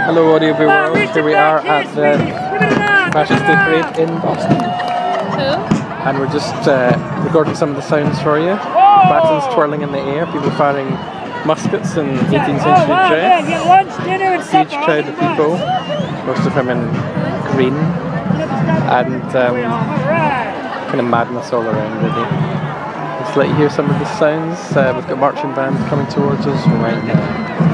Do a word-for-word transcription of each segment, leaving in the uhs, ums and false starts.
Hello Audioboo World, here we are at the Saint Patrick's Day Parade in Boston. Who? And we're just uh, recording some of the sounds for you. Batons twirling in the air, people firing muskets in eighteenth century dress. Huge crowd of people, most of them in green. And um, kind of madness all around really. Just let you hear some of the sounds. Uh, we've got marching bands coming towards us right now.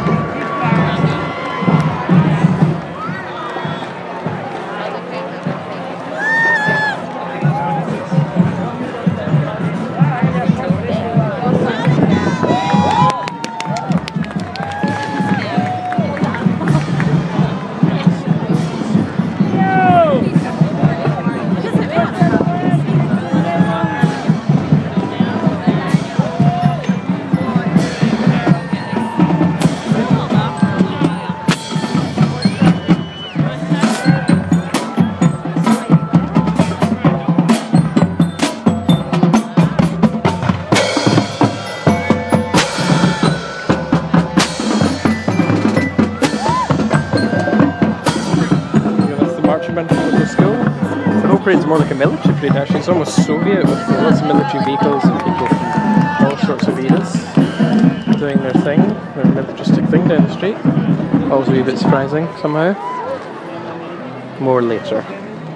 The whole parade's more like a military parade actually. It's almost Soviet with lots of military vehicles and people from all sorts of eras doing their thing, their militaristic thing down the street. Always a wee bit surprising somehow. More later.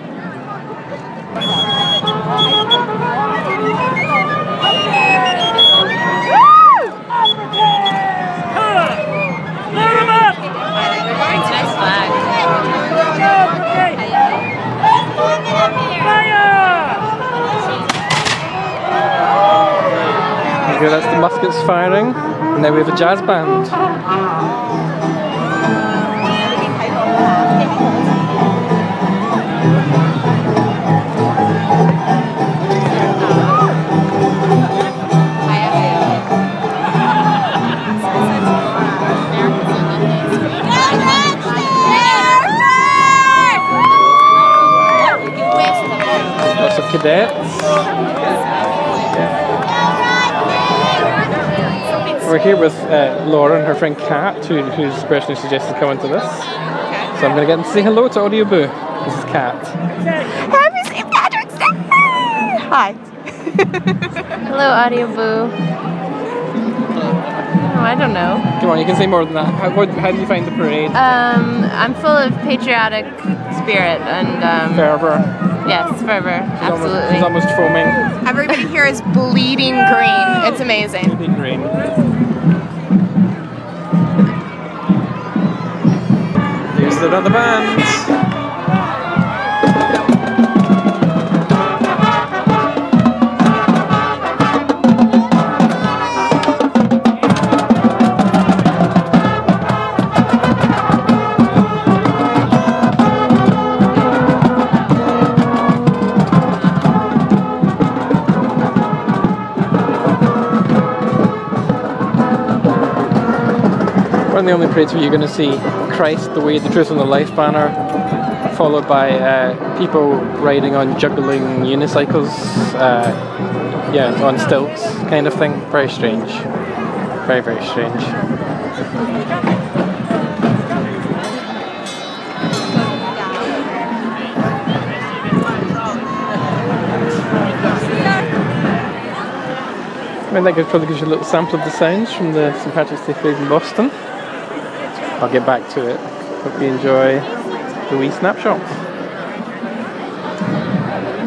Okay, that's the muskets firing, and now we have a jazz band. Lots of cadets. We're here with uh, Laura and her friend Kat, who, who's the person who suggested coming to this. Okay. So I'm going to get them to say hello to Audioboo. This is Kat. Happy Saint Patrick's Day! Hi. Hello Audioboo. Oh, I don't know. Come on, you can say more than that. How, what, how do you find the parade? Um, I'm full of patriotic spirit and um, fervor. Yes, fervor. She's absolutely. Almost, she's almost foaming. Everybody here is bleeding green. It's amazing. Bleeding green. Here's the other band. One of the only parades where you're going to see Christ, the Way, the Truth and the Life banner, followed by uh, people riding on juggling unicycles, uh, yeah, on stilts kind of thing. Very strange. Very, very strange. I think it probably gives you a little sample of the sounds from the Saint Patrick's Day Parade in Boston. I'll get back to it. Hope you enjoy the wee snapshot.